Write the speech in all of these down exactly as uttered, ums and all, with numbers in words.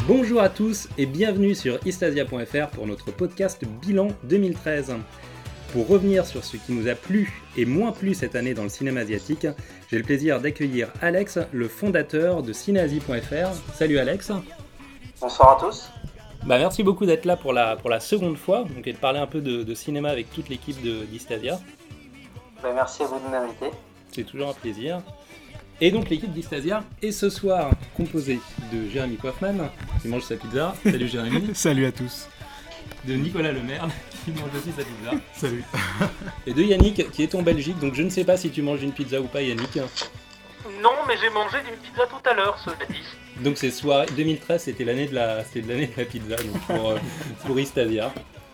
Bonjour à tous et bienvenue sur istasia point f r pour notre podcast Bilan deux mille treize. Pour revenir sur ce qui nous a plu et moins plu cette année dans le cinéma asiatique, j'ai le plaisir d'accueillir Alex, le fondateur de cinéasie point f r. Salut Alex. Bonsoir à tous. Bah, merci beaucoup d'être là pour la, pour la seconde fois donc, et de parler un peu de, de cinéma avec toute l'équipe de, d'Istasia. Bah, merci à vous de m'inviter. C'est toujours un plaisir. Et donc l'équipe d'Istasia est ce soir composée de Jérémy Kaufmann, qui mange sa pizza. Salut Jérémy. Salut à tous. De Nicolas Lemerle, qui mange aussi sa pizza. Salut. Et de Yannick, qui est en Belgique. Donc je ne sais pas si tu manges une pizza ou pas, Yannick. Non, mais j'ai mangé une pizza tout à l'heure, cela dit. Donc c'est soirée deux mille treize, c'était l'année de la, c'était de l'année de la pizza, donc pour, euh, pour Istasia.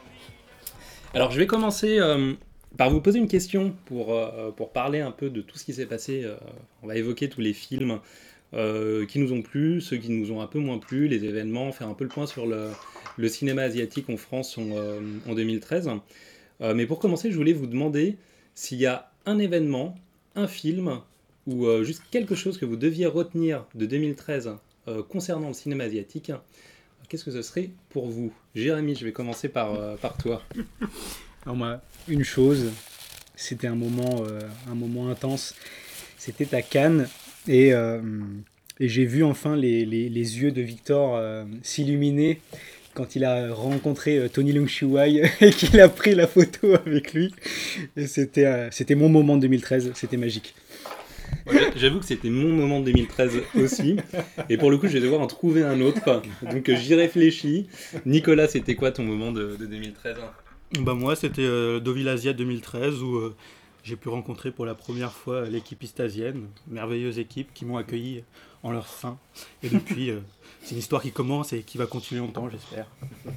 Alors je vais commencer euh, par vous poser une question pour, euh, pour parler un peu de tout ce qui s'est passé. Euh, on va évoquer tous les films euh, qui nous ont plu, ceux qui nous ont un peu moins plu, les événements, faire un peu le point sur le, le cinéma asiatique en France en, euh, en deux mille treize. Euh, mais pour commencer, je voulais vous demander s'il y a un événement, un film ou euh, juste quelque chose que vous deviez retenir de deux mille treize euh, concernant le cinéma asiatique. Qu'est-ce que ce serait pour vous ? Jérémy, je vais commencer par, euh, par toi. Alors moi, une chose, c'était un moment, euh, un moment intense. C'était à Cannes et, euh, et j'ai vu enfin les, les, les yeux de Victor euh, s'illuminer quand il a rencontré euh, Tony Leung Chiu-wai et qu'il a pris la photo avec lui. Et c'était, euh, c'était mon moment de deux mille treize, c'était magique. Ouais, j'avoue que c'était mon moment de deux mille treize aussi. Et pour le coup, je vais devoir en trouver un autre. Donc j'y réfléchis. Nicolas, c'était quoi ton moment de, de deux mille treize ? Bah moi, c'était euh, Deauville Asia deux mille treize où euh, j'ai pu rencontrer pour la première fois l'équipe istasienne, merveilleuse équipe qui m'ont accueilli en leur sein. Et depuis, euh, c'est une histoire qui commence et qui va continuer longtemps, j'espère.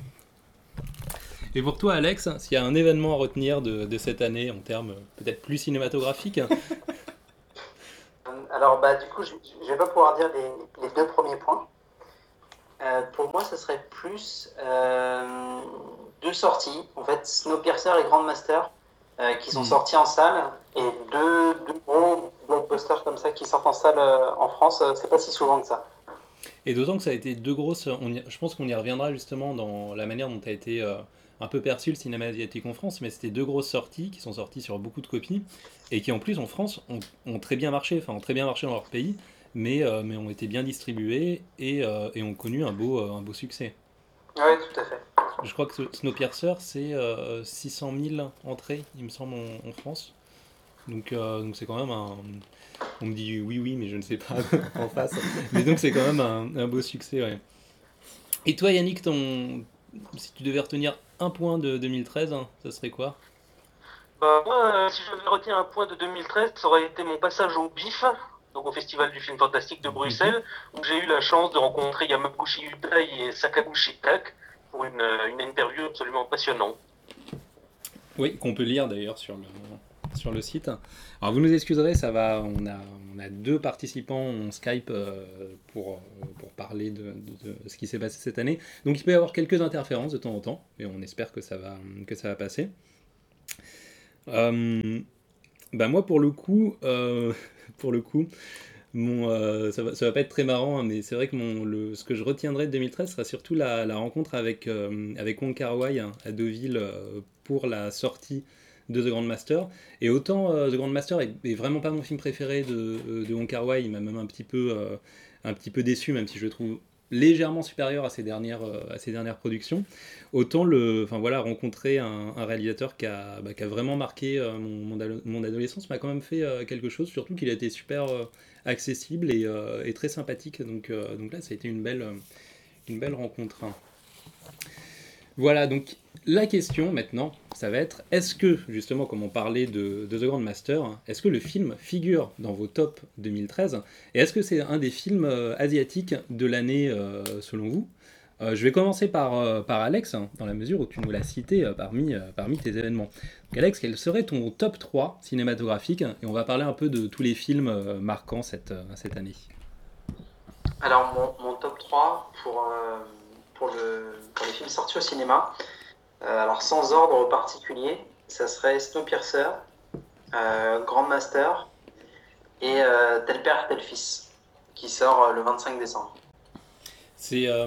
Et pour toi, Alex, s'il y a un événement à retenir de, de cette année en termes peut-être plus cinématographiques ? Alors bah du coup, je ne vais pas pouvoir dire les, les deux premiers points. Euh, pour moi, ce serait plus euh, deux sorties. En fait, Snowpiercer et Grandmaster euh, qui sont mmh. sortis en salle et deux, deux gros blockbusters comme ça qui sortent en salle euh, en France. Euh, c'est pas si souvent que ça. Et d'autant que ça a été deux grosses. On y, je pense qu'on y reviendra justement dans la manière dont a été euh, un peu perçu le cinéma asiatique en France, mais c'était deux grosses sorties qui sont sorties sur beaucoup de copies et qui en plus en France ont, ont très bien marché, enfin ont très bien marché dans leur pays, mais, euh, mais ont été bien distribués et, euh, et ont connu un beau, euh, un beau succès. Oui, tout à fait. Je crois que Snowpiercer, c'est euh, six cent mille entrées, il me semble, en, en France. Donc, euh, donc c'est quand même un... On me dit oui, oui, mais je ne sais pas en face. Mais donc c'est quand même un, un beau succès, ouais. Et toi, Yannick, ton... si tu devais retenir un point de deux mille treize, hein, ça serait quoi ? Bah moi, euh, si je devais retenir un point de deux mille treize, ça aurait été mon passage au B I F, donc au Festival du film fantastique de Bruxelles, où j'ai eu la chance de rencontrer Yamaguchi Yutai et Sakaguchi Tak pour une, une interview absolument passionnante. Oui, qu'on peut lire d'ailleurs sur le, sur le site. Alors vous nous excuserez, ça va, on a, on a deux participants en Skype euh, pour, pour parler de, de, de ce qui s'est passé cette année. Donc il peut y avoir quelques interférences de temps en temps, et on espère que ça va, que ça va passer. Euh, bah moi pour le coup, euh, pour le coup, mon, euh, ça va, ça va pas être très marrant, hein, mais c'est vrai que mon, le, ce que je retiendrai de deux mille treize sera surtout la, la rencontre avec euh, avec Wong Kar-wai hein, à Deauville euh, pour la sortie de The Grandmaster. Et autant euh, The Grandmaster est, est vraiment pas mon film préféré de, de Wong Kar-wai, il m'a même un petit peu euh, un petit peu déçu, même si je le trouve légèrement supérieur à ses dernières, euh, à ses dernières productions, autant le, enfin voilà, rencontrer un, un réalisateur qui a, bah, qui a vraiment marqué euh, mon, mon, mon adolescence m'a quand même fait euh, quelque chose, surtout qu'il a été super euh, accessible et, euh, et très sympathique, donc, euh, donc là ça a été une belle, une belle rencontre. Voilà, donc la question maintenant, ça va être, est-ce que, justement, comme on parlait de, de The Grandmaster, est-ce que le film figure dans vos tops deux mille treize ? Et est-ce que c'est un des films euh, asiatiques de l'année, euh, selon vous ? euh, Je vais commencer par, euh, par Alex, hein, dans la mesure où tu nous l'as cité euh, parmi, euh, parmi tes événements. Donc Alex, quel serait ton top trois cinématographique ? Et on va parler un peu de tous les films euh, marquants cette, euh, cette année. Alors, mon, mon top trois pour, euh, pour, le, pour les films sortis au cinéma, euh, alors sans ordre particulier, ça serait Snowpiercer, euh, Grandmaster et euh, Tel Père, Tel Fils, qui sort euh, le vingt-cinq décembre. C'est, euh,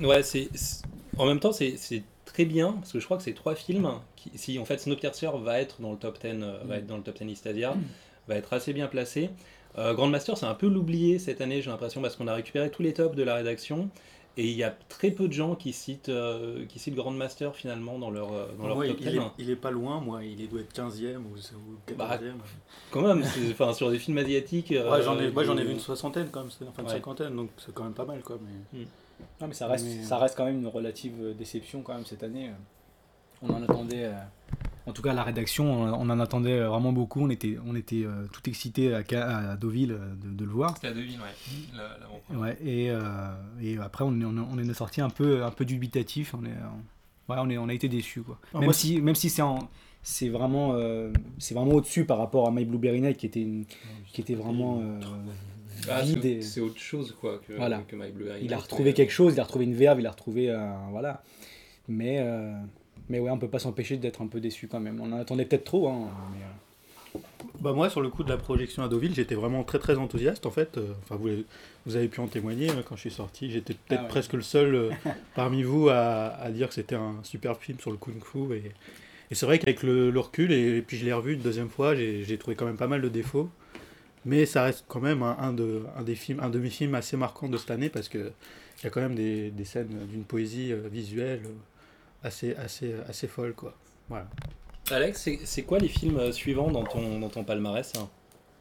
Ouais, c'est, c'est- en même temps, c'est, c'est très bien, parce que je crois que c'est trois films qui, si en fait Snowpiercer va être dans le top dix, euh, va être dans le top dix Istasia, va être assez bien placé. Euh, Grandmaster, c'est un peu l'oublié cette année, j'ai l'impression, parce qu'on a récupéré tous les tops de la rédaction, et il y a très peu de gens qui citent, euh, qui citent Grandmaster finalement dans leur, euh, dans leur Moi, top il dix. est, il est pas loin, moi, il est- doit être quinzième ou, ou Bah, quatorzième. quand même, c'est, enfin, sur des films asiatiques. Ouais, j'en ai, euh, moi j'en ai de- vu une soixantaine quand même, c'est enfin une Ouais. cinquantaine, donc c'est quand même pas mal quoi. Mais... Hmm. Non, mais ça reste, Mais- ça reste quand même une relative euh, déception quand même cette année. euh. On en attendait, euh, en tout cas à la rédaction, on, on en attendait euh, vraiment beaucoup. On était, on était euh, tout excités à, Ca- à Deauville euh, de, de le voir. C'était à Deauville, ouais. La- l'avant-première. Ouais, et, euh, et après on, est- on, est- on est sorti un peu, un peu dubitatif. On est, euh, ouais, on est, on a été déçus quoi. Ah, même, moi, si, même si c'est en- c'est vraiment, euh, c'est vraiment au-dessus par rapport à My Blueberry Night qui était, une- qui était vraiment euh, Ah, vide. c'est, et- c'est autre chose quoi que, Voilà. que My Blueberry Il a Night, retrouvé mais- quelque chose, il a retrouvé une verve, il a retrouvé un, voilà. Mais, euh, mais ouais, on peut pas s'empêcher d'être un peu déçu quand même. On en attendait peut-être trop. Hein, mais, euh, Bah moi, sur le coup de la projection à Deauville, j'étais vraiment très très enthousiaste en fait. Euh, Enfin, vous, vous avez pu en témoigner euh, quand je suis sorti. J'étais peut-être Ah ouais. presque le seul euh, parmi vous à, à dire que c'était un super film sur le kung-fu. Et, et c'est vrai qu'avec le, le recul, et, et puis je l'ai revu une deuxième fois, j'ai j'ai trouvé quand même pas mal de défauts. Mais ça reste quand même un, un de, un des films, un de mes films assez marquants de cette année parce que il y a quand même des, des scènes d'une poésie euh, visuelle euh, assez, assez, assez folle quoi. Voilà. Alex, c'est, c'est quoi les films euh, suivants dans ton, dans ton palmarès hein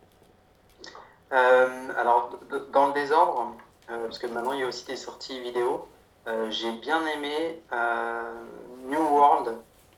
Euh, alors, d- d- dans le désordre, euh, parce que maintenant il y a aussi des sorties vidéo, euh, j'ai bien aimé euh, New World.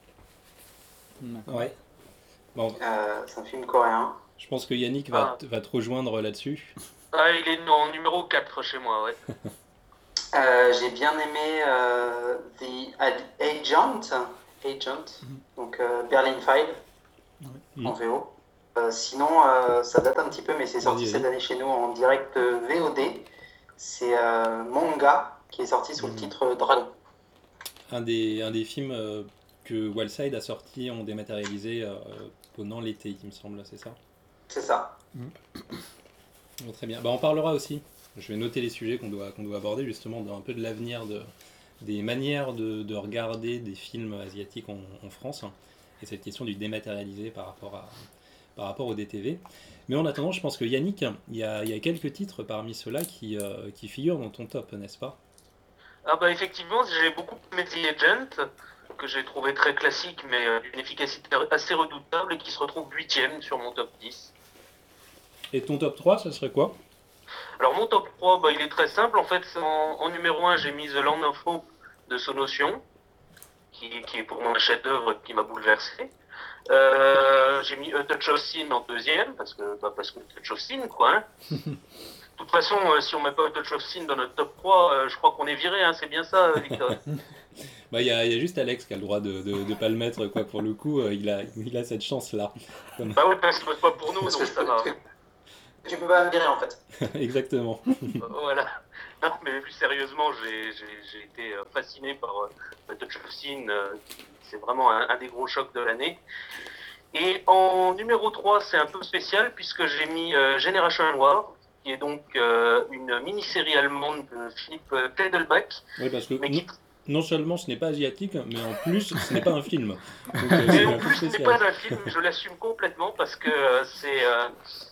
Ouais. Bon, Euh, c'est un film coréen. je pense que Yannick va, Ah. te- va te rejoindre là-dessus. Ah, il est en numéro quatre chez moi, ouais. Euh, j'ai bien aimé euh, The Ad- Agent, Agent, donc euh, Berlin Five en V O. Euh, sinon, euh, ça date un petit peu, mais c'est sorti Vas-y, cette vas-y. année chez nous en direct euh, V O D. C'est euh, Manga qui est sorti sous le Mhm. titre Dragon. Un des, un des films euh, que Wildside a sorti en dématérialisé euh, pendant l'été, il me semble, c'est ça C'est ça. Bon, très bien. Bah, on parlera aussi. Je vais noter les sujets qu'on doit, qu'on doit aborder, justement, de- un peu de l'avenir, de, des manières de, de regarder des films asiatiques en, en France, hein, et cette question du dématérialisé par rapport, à, par rapport au D T V. Mais en attendant, je pense que Yannick, il y a, il y a quelques titres parmi ceux-là qui, euh, qui figurent dans ton top, n'est-ce pas? Ah bah effectivement, j'ai beaucoup aimé The Agent, que j'ai trouvé très classique, mais euh, d'une efficacité assez redoutable, et qui se retrouve huitième sur mon top dix. Et ton top trois, ça serait quoi? Alors mon top trois, bah, il est très simple. En fait, en, en numéro un, j'ai mis The Land of Hope de Sonotion, qui, qui est pour moi un chef-d'œuvre qui m'a bouleversé. Euh, j'ai mis A Touch of Sin en deuxième, parce que, bah, parce que Touch of Sin, quoi. Hein. De toute façon, euh, si on met pas A Touch of Sin dans notre top trois, euh, je crois qu'on est viré, hein, c'est bien ça, euh, Victor. Bah, il y a, il y a juste Alex qui a le droit de de, de pas le mettre, quoi. Pour le coup, euh, il a, il a cette chance-là. Comme- Bah ouais, parce que c'est pas pour nous, Parce donc que je ça peux- va. parce que tu peux pas me virer en fait. Exactement. Voilà. Non, mais plus sérieusement, j'ai, j'ai, j'ai été euh, fasciné par euh, Touch of Sin. Euh, qui- c'est vraiment un, un des gros chocs de l'année. Et en numéro trois, c'est un peu spécial puisque j'ai mis euh, Generation War, qui est donc euh, une mini-série allemande de Philippe euh, Kleidelbach. Oui, parce que Mais non, qui, non seulement ce n'est pas asiatique, mais en plus, ce n'est pas un film. Donc, euh, mais c'est en un peu plus, ce n'est spécial. pas un film, je l'assume complètement parce que euh, c'est, euh,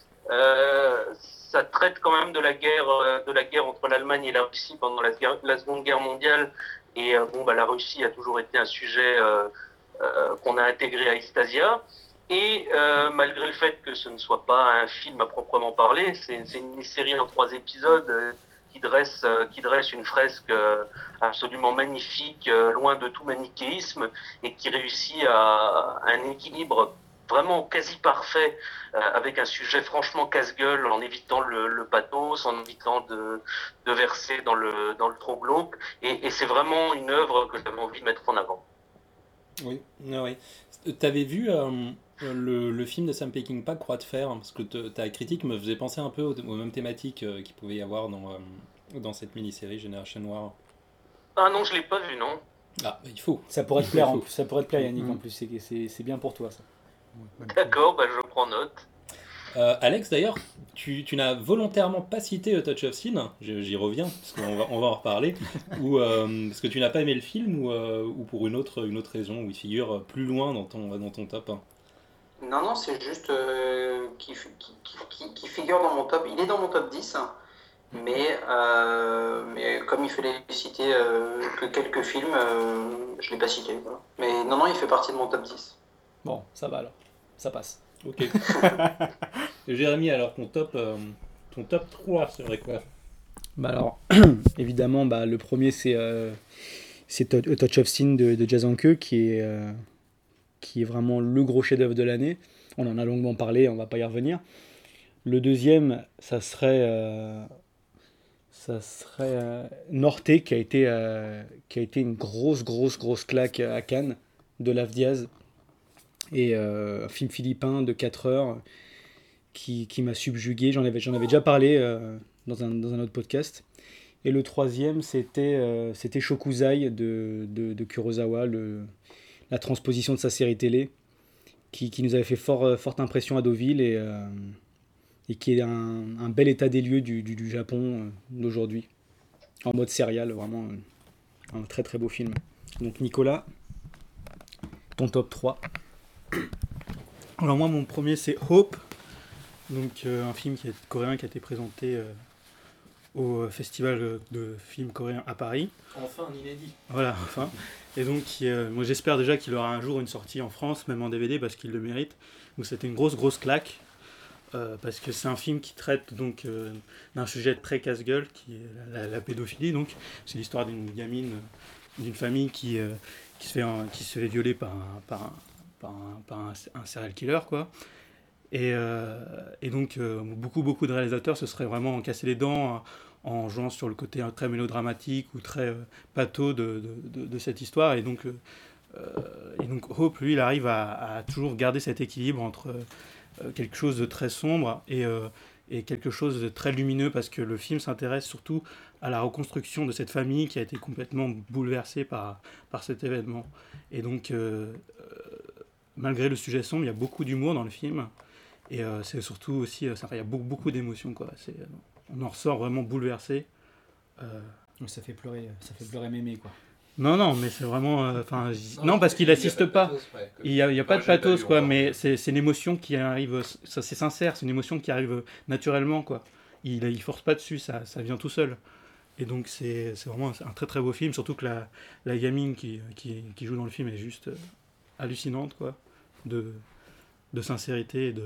euh, ça traite quand même de la guerre, euh, de la guerre entre l'Allemagne et la Russie pendant la, guerre- la Seconde Guerre mondiale. Et euh, bon, bah, la Russie a toujours été un sujet euh, euh, qu'on a intégré à Istasia. Et euh, malgré le fait que ce ne soit pas un film à proprement parler, c'est, c'est une série en trois épisodes euh, qui dresse, euh, qui dresse une fresque euh, absolument magnifique, euh, loin de tout manichéisme, et qui réussit à, à un équilibre vraiment quasi parfait, euh, avec un sujet franchement casse-gueule, en évitant le, le pathos, en évitant de, de verser dans le, dans le trop glauque. Et, et c'est vraiment une œuvre que j'avais envie de mettre en avant. Oui, ah oui. T'avais vu euh, le, le film de Sam Peckinpah, Croix de fer, parce que te- ta critique me faisait penser un peu aux, aux mêmes thématiques euh, qu'il pouvait y avoir dans, euh, dans cette mini-série Génération Noire. Ah non, je l'ai pas vu, non. Ah, bah, il faut. ça pourrait te plaire, Il en- faut. ça pourrait te plaire Yannick Mhm. en plus. C'est, c'est, c'est bien pour toi ça. D'accord, bah je prends note. Euh, Alex, d'ailleurs, tu, tu n'as volontairement pas cité A Touch of Sin, j'y j'y reviens, parce qu'on va, on va en reparler, ou, euh, parce que tu n'as pas aimé le film, ou, euh, ou pour une autre, une autre raison, où il figure plus loin dans ton, dans ton top un. Non, non, c'est juste euh, qui, qui, qui, qui figure dans mon top. Il est dans mon top dix, hein, mais, euh, mais comme il fallait citer euh, que quelques films, euh, je ne l'ai pas cité. Voilà. Mais non, non, il fait partie de mon top dix. Bon, ça va alors. Ça passe. Ok. Et Jérémy, alors ton top, euh, ton top trois serait quoi? Bah alors, évidemment, bah, le premier, c'est euh, c'est A Touch of Sin de, de Jazz Anke, qui est, euh, qui est vraiment le gros chef-d'œuvre de l'année. On en a longuement parlé, on va pas y revenir. Le deuxième, ça serait, euh, ça serait euh, Norte, qui a, été, euh, qui a été une grosse, grosse, grosse claque à Cannes, de Lave Diaz. Et euh, un film philippin de quatre heures qui, qui m'a subjugué. J'en avais, j'en avais déjà parlé euh, dans, un, dans un autre podcast. Et le troisième, c'était, euh, c'était Shokuzai de, de, de Kurosawa, le, la transposition de sa série télé, qui, qui nous avait fait fort, forte impression à Deauville et, euh, et qui est un, un bel état des lieux du, du, du Japon euh, d'aujourd'hui. En mode serial, vraiment euh, un très très beau film. Donc Nicolas, ton top trois. Alors moi, mon premier, c'est Hope, donc euh, un film qui est coréen qui a été présenté euh, au festival de films coréens à Paris. Enfin, un inédit. Voilà, enfin. Et donc, euh, moi j'espère déjà qu'il aura un jour une sortie en France, même en D V D, parce qu'il le mérite. Donc c'était une grosse, grosse claque, euh, parce que c'est un film qui traite donc euh, d'un sujet très casse-gueule, qui est la, la, la pédophilie. Donc c'est l'histoire d'une gamine, d'une famille qui, euh, qui, se fait, un, qui se fait violer par un, par un, par un, par un, un serial killer, quoi. Et, euh, et donc, euh, beaucoup, beaucoup de réalisateurs se seraient vraiment cassés les dents en, en jouant sur le côté très mélodramatique ou très euh, pâteau de, de, de, de cette histoire. Et donc, euh, et donc, Hope, lui, il arrive à, à toujours garder cet équilibre entre euh, quelque chose de très sombre et, euh, et quelque chose de très lumineux, parce que le film s'intéresse surtout à la reconstruction de cette famille qui a été complètement bouleversée par, par cet événement. Et donc, euh, euh, malgré le sujet sombre, il y a beaucoup d'humour dans le film. Et euh, c'est surtout aussi, euh, ça, il y a beaucoup, beaucoup d'émotions, quoi. C'est, euh, on en ressort vraiment bouleversé. Euh... Ça fait pleurer, ça fait pleurer mémé, quoi. Non, non, mais c'est vraiment, enfin, euh, non, non, parce qu'il n'assiste pas. Pathos, ouais, il n'y a, il y a pas de pathos, quoi. Mais c'est, c'est une émotion qui arrive, ça, c'est sincère, c'est une émotion qui arrive naturellement, quoi. Il, il force pas dessus, ça, ça vient tout seul. Et donc c'est, c'est vraiment un très très beau film, surtout que la, la gamine qui, qui, qui joue dans le film est juste euh, hallucinante, quoi, de, de sincérité et de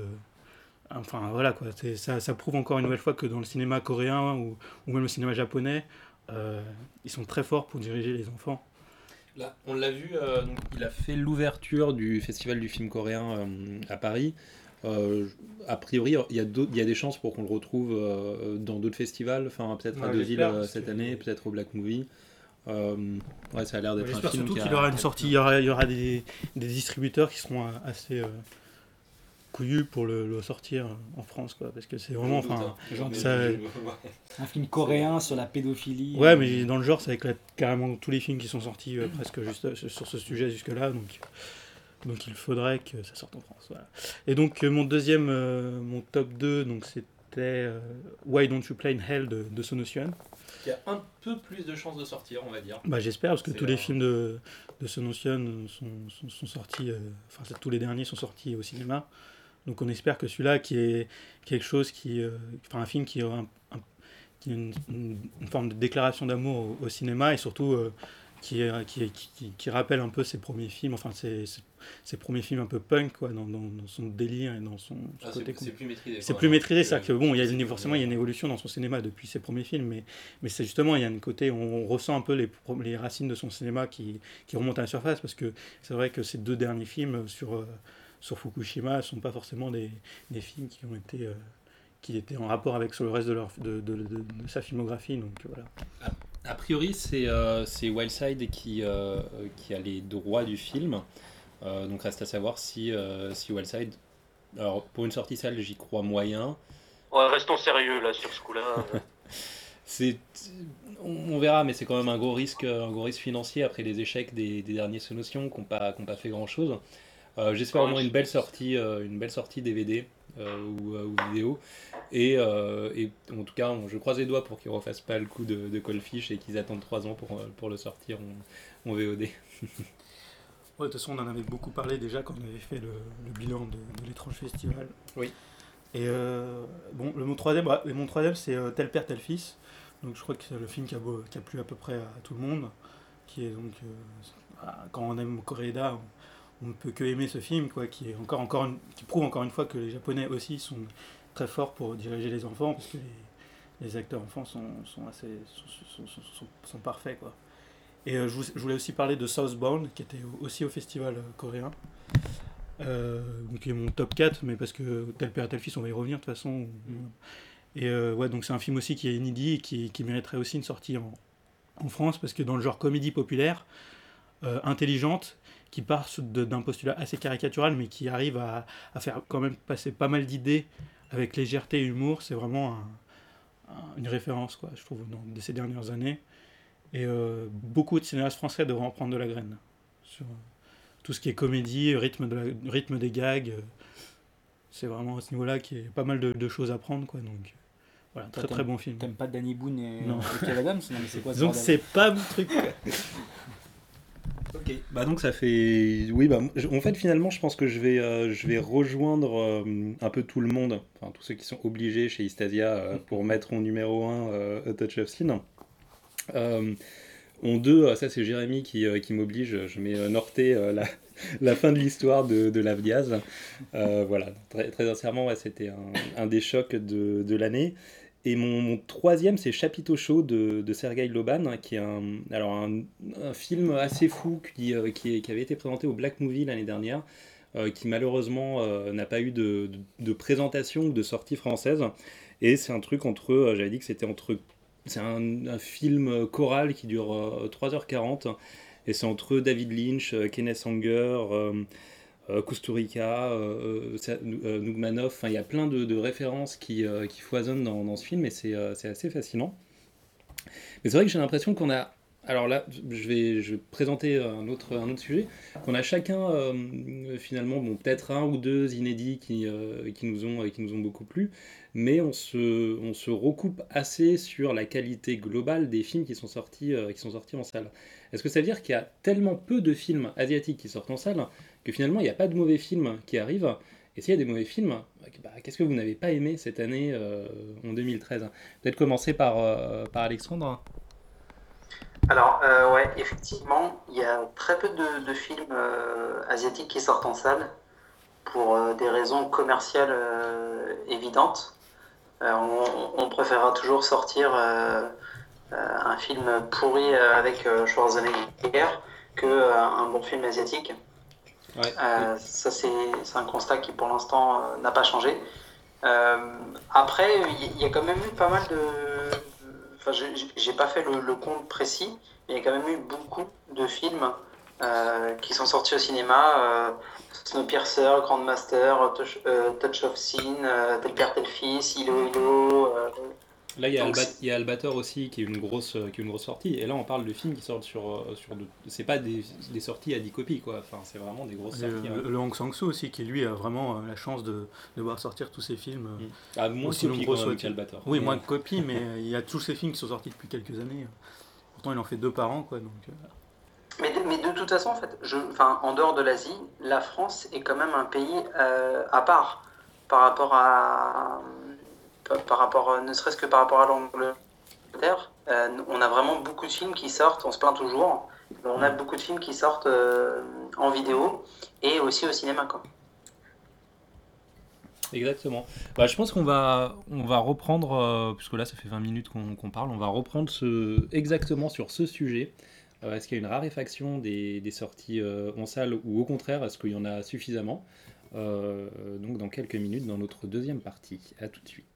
Enfin voilà quoi, c'est, ça, ça prouve encore une nouvelle fois que dans le cinéma coréen ou, ou même le cinéma japonais, euh, ils sont très forts pour diriger les enfants. Là, on l'a vu, euh, donc, il a fait l'ouverture du festival du film coréen euh, à Paris. Euh, a priori, il y, a il y a des chances pour qu'on le retrouve euh, dans d'autres festivals, enfin peut-être ouais, à Deauville euh, cette que... année, peut-être au Black Movie. Euh, ouais, ça a l'air d'être j'espère un film surtout qui qu'il a... aura une sortie, il y aura, il y aura des, des distributeurs qui seront assez... Euh... couillu pour le, le sortir en France, quoi, parce que c'est vraiment, enfin, ça... un film coréen sur la pédophilie. Ouais, mais dans le genre, ça éclate carrément tous les films qui sont sortis euh, presque juste sur ce sujet jusque-là, donc donc il faudrait que ça sorte en France. Voilà. Et donc euh, mon deuxième, euh, mon top deux, donc c'était euh, Why Don't You Play in Hell de, de Sonosuan. Il y a un peu plus de chances de sortir, on va dire. Bah j'espère, parce que c'est tous là... les films de de Sonosuan sont, sont, sont sortis, euh, enfin tous les derniers sont sortis au cinéma. Donc on espère que celui-là, qui est quelque chose qui, euh, enfin un film qui aura un, un, qui une, une, une forme de déclaration d'amour au, au cinéma, et surtout euh, qui, qui, qui, qui rappelle un peu ses premiers films, enfin ses, ses, ses premiers films un peu punk, quoi, dans, dans, dans son délire et dans son, son ah, côté. C'est, c'est plus maîtrisé. C'est plus maîtrisé, c'est-à-dire que bon, il y a une, forcément il y a une évolution dans son cinéma depuis ses premiers films, mais, mais c'est justement, il y a un côté, on, on ressent un peu les, les racines de son cinéma qui, qui remontent à la surface, parce que c'est vrai que ces deux derniers films sur... Euh, sur Fukushima, ne sont pas forcément des, des films qui ont été euh, qui étaient en rapport avec sur le reste de, leur, de, de, de, de sa filmographie, donc voilà. A, a priori, c'est, euh, c'est Wildside qui, euh, qui a les droits du film, euh, donc reste à savoir si, euh, si Wildside... Alors, pour une sortie salle, j'y crois moyen. Ouais, restons sérieux là sur ce coup-là. c'est, on verra, mais c'est quand même un gros risque, un gros risque financier après les échecs des, des derniers Sonotion qui n'ont pas, qui n'ont pas fait grand-chose. Euh, j'espère vraiment une belle sortie, euh, une belle sortie D V D euh, ou, ou vidéo. Et, euh, et en tout cas, on, je croise les doigts pour qu'ils ne refassent pas le coup de, de Coldfish et qu'ils attendent trois ans pour, pour le sortir en, en V O D. Ouais, de toute façon, on en avait beaucoup parlé déjà quand on avait fait le, le bilan de, de l'étrange festival. Oui. Et euh, bon, le, mon troisième, et mon troisième c'est euh, Tel père, tel fils. Donc je crois que c'est le film qui a, beau, qui a plu à peu près à tout le monde. Qui est donc, euh, quand on aime Koreeda, on, on ne peut que aimer ce film, quoi, qui, est encore, encore une, qui prouve encore une fois que les Japonais aussi sont très forts pour diriger les enfants, parce que les, les acteurs enfants sont, sont, assez, sont, sont, sont, sont parfaits, quoi. Et euh, je, vous, je voulais aussi parler de Southbound, qui était aussi au festival euh, coréen. Euh, donc qui est mon top quatre, mais parce que Tel père, tel fils, on va y revenir de toute façon. Et euh, ouais, donc c'est un film aussi qui est inédit et qui, qui mériterait aussi une sortie en, en France, parce que dans le genre comédie populaire, euh, intelligente, qui part de, d'un postulat assez caricatural, mais qui arrive à, à faire quand même passer pas mal d'idées avec légèreté et humour, c'est vraiment un, un, une référence, quoi, je trouve, dans, de ces dernières années. Et euh, beaucoup de cinéastes français devraient en prendre de la graine sur tout ce qui est comédie, rythme, de la, rythme des gags. C'est vraiment à ce niveau-là qu'il y a pas mal de, de choses à prendre, quoi. Donc voilà, très très bon film. T'aimes pas Danny Boone et, non. et Kev Adams? Non, mais c'est quoi ce donc bordel? c'est pas mon truc. Ok. Bah donc ça fait, oui bah en fait finalement je pense que je vais euh, je vais rejoindre euh, un peu tout le monde, enfin tous ceux qui sont obligés chez Istasia euh, pour mettre en numéro un euh, A Touch of Sin. Euh, en deux, ça c'est Jérémy qui, euh, qui m'oblige, je mets euh, Norté, euh, la, la fin de l'histoire de, de Lave Diaz. Euh, voilà, très, très sincèrement, ouais, c'était un, un des chocs de, de l'année. Et mon, mon troisième, c'est Chapiteau Chaud de, de Sergueï Loban, hein, qui est un, alors un, un film assez fou qui, euh, qui, est, qui avait été présenté au Black Movie l'année dernière, euh, qui malheureusement euh, n'a pas eu de, de, de présentation ou de sortie française. Et c'est un truc entre, euh, j'avais dit que c'était entre... C'est un, un film choral qui dure euh, trois heures quarante et c'est entre David Lynch, euh, Kenneth Anger, euh, euh, Kusturica, euh, euh, Nugmanov. Enfin, il y a plein de, de références qui, euh, qui foisonnent dans, dans ce film et c'est, euh, c'est assez fascinant. Mais c'est vrai que j'ai l'impression qu'on a... Alors là, je vais, je vais présenter un autre, un autre sujet. Qu'on a chacun, euh, finalement, bon, peut-être un ou deux inédits qui, euh, qui, nous ont, qui nous ont beaucoup plu, mais on se, on se recoupe assez sur la qualité globale des films qui sont sortis, euh, qui sont sortis en salle. Est-ce que ça veut dire qu'il y a tellement peu de films asiatiques qui sortent en salle que finalement il n'y a pas de mauvais films qui arrivent? Et s'il y a des mauvais films, bah, qu'est-ce que vous n'avez pas aimé cette année, euh, en deux mille treize? Peut-être commencer par, euh, par Alexandre. Alors, euh, ouais, effectivement, il y a très peu de, de films euh, asiatiques qui sortent en salle pour euh, des raisons commerciales euh, évidentes. Euh, on, on préférera toujours sortir euh, euh, un film pourri euh, avec euh, Schwarzenegger que euh, un bon film asiatique. Ouais. Euh, ça, c'est, c'est un constat qui, pour l'instant, euh, n'a pas changé. Euh, après, il y, y a quand même eu pas mal de... Enfin, j'ai, j'ai pas fait le, le compte précis, mais il y a quand même eu beaucoup de films euh, qui sont sortis au cinéma. Euh, Snowpiercer, Grandmaster, Touch, euh, Touch of Sin, euh, Tel père, tel fils, Ilo Ilo. Euh, Là, il y, a donc, Alba- il y a Albator aussi qui est une grosse, qui est une grosse sortie. Et là, on parle de films qui sortent sur, euh, sur de... C'est pas des, des sorties à dix copies, quoi. Enfin, c'est vraiment des grosses Le, sorties. le, Hein. le Hong Sang-soo aussi, qui lui a vraiment euh, la chance de, de voir sortir tous ses films. Mm. Ah, moins de aussi copies nombreux quand même soit-il. qu'Albator. Oui, Mais- moins de copies, mais euh, il y a tous ces films qui sont sortis depuis quelques années. Pourtant, il en fait deux par an, quoi. Donc, euh, Mais de, mais de toute façon, en fait, je, enfin, en dehors de l'Asie, la France est quand même un pays euh, à part par rapport à, par, par rapport, ne serait-ce que par rapport à l'Angleterre. Euh, on a vraiment beaucoup de films qui sortent, on se plaint toujours, mais on a beaucoup de films qui sortent euh, en vidéo et aussi au cinéma, quoi. Exactement. Bah, je pense qu'on va, on va reprendre, euh, puisque là ça fait vingt minutes qu'on, qu'on parle, on va reprendre ce, exactement sur ce sujet. Euh, est-ce qu'il y a une raréfaction des, des sorties euh, en salle ou au contraire, est-ce qu'il y en a suffisamment? Euh, Donc dans quelques minutes dans notre deuxième partie. À tout de suite.